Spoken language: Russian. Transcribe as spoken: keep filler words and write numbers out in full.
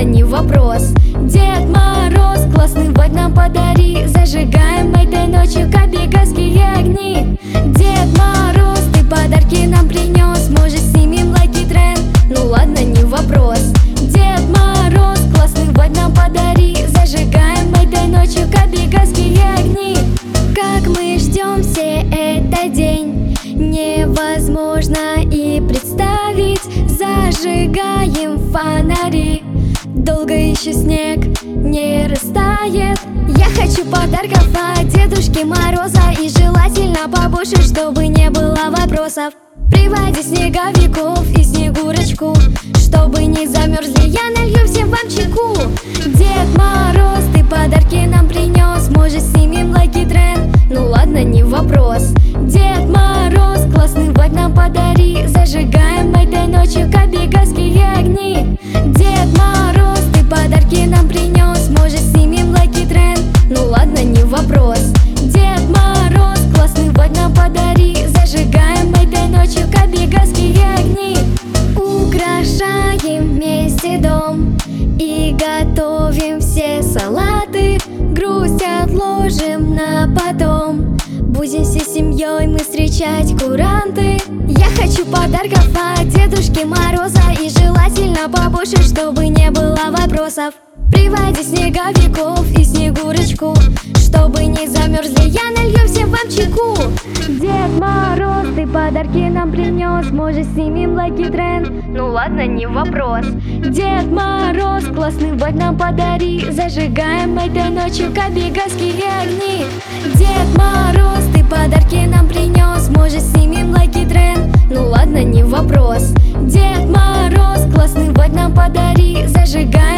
не вопрос. Дед Мороз, классный вайб нам подари. Зажигаем этой ночью кабигаские огни. Дед Мороз, ты подарки нам принес, может снимем лайки тренд? Ну ладно, не вопрос. Дед Мороз, классный вайб нам подари. Зажигаем этой ночью кабигаские огни. Как мы ждем все этот день, невозможно и представить. Зажигаем фонари, долго еще снег не растает. Я хочу подарков от Дедушки Мороза, и желательно побольше, чтобы не было вопросов. Приводи снеговиков и Снегурочку, чтобы не замерзли, я налью всем вам чайку. Дед Мороз, ты подарки нам принес, может снимем лайки тренд? Ну ладно, не вопрос. Дед Мороз, классный вайб нам подари. Зажигаем этой ночью кабигаские огни. Дед Мороз, ты подарки нам принес, может снимем лайки тренд? Ну ладно, не вопрос. Дед Мороз, классный вайб нам подари. Зажигаем этой ночью кабигаские огни. Украшаем вместе дом и готовим все салаты. Грусть отложим на потом, будем всей семьей мы встречать куранты. Я хочу подарков от Дедушки Мороза, и желательно побольше, чтобы не было вопросов. Приводи снеговиков и Снегурочку, чтобы не замерзли, я налью всем вам чайку. Дед Мороз, ты подарки нам принес, может снимем лайки тренд? Ну ладно, не вопрос. Дед Мороз, классный вайб нам подари. Зажигаем этой ночью кабигаские огни. Дед Мороз, ты подарки нам принес, может снимем лайки тренд? Ну ладно, не вопрос. Дед Мороз, классный вайб нам подари. Зажигаем